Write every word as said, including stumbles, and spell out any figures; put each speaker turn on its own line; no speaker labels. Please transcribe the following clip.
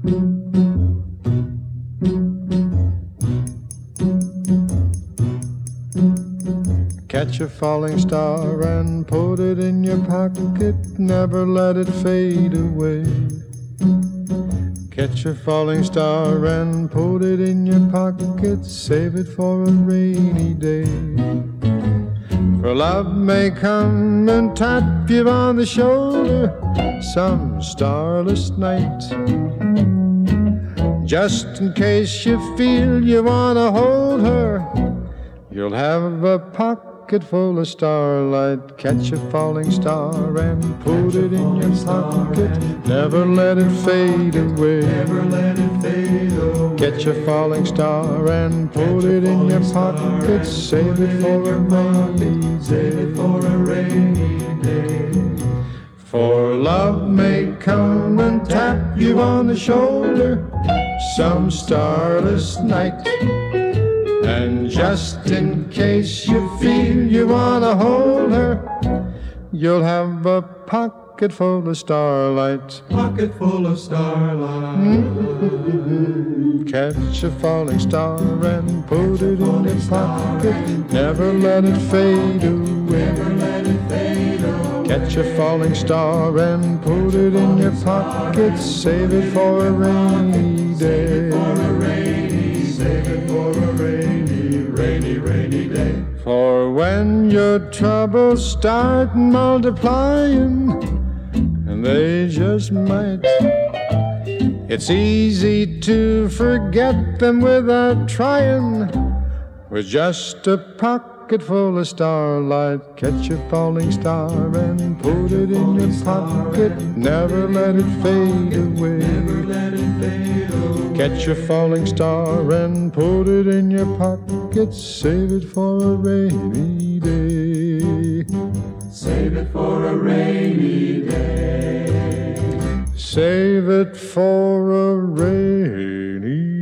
Catch a falling star and put it in your pocket, never let it fade away. Catch a falling star and put it in your pocket, save it for a rainy day. For love may come and tap you on the shoulder some starless night, just in case you feel you want to hold her. You'll have a pocket full of starlight. Catch a falling star and put it in your pocket, never let it fade away.
Never let it fade away.
Catch a falling star and put it in your pocket, save it for a rainy day.
Save it for a rainy day.
For love may come and tap you on the shoulder some starless night, and just in case you feel you want to hold her, you'll have a pocket full of starlight.
Pocket full of starlight.
Mm-hmm. Catch a falling star and put it in your pocket, never let it fade away.
Never let it fade away.
Catch a falling star and put it in your pocket, save it for a rainy day.
For a rainy, save it for a rainy, rainy, rainy day.
For when your troubles start multiplying, and they just might, it's easy to forget them without trying. With just a pocket full of starlight, catch a falling star and put it in your pocket, never let it fade away.
Never let it fade away.
Catch a falling star and put it in your pocket, save it for a rainy day.
Save it for a rainy day.
Save it for a rainy